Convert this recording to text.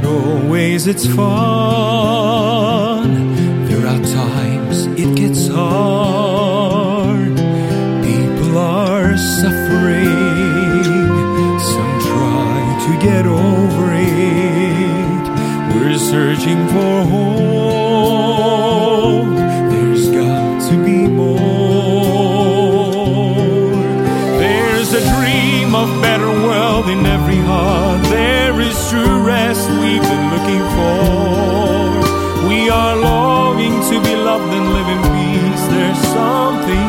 not always it's fun. There are times it gets hard. People are suffering. Some try to get over it. We're searching for hope. There's got to be more. There's a dream of better world in every heart. There is true rest we've been looking for. We are longing to be loved and live in peace. There's something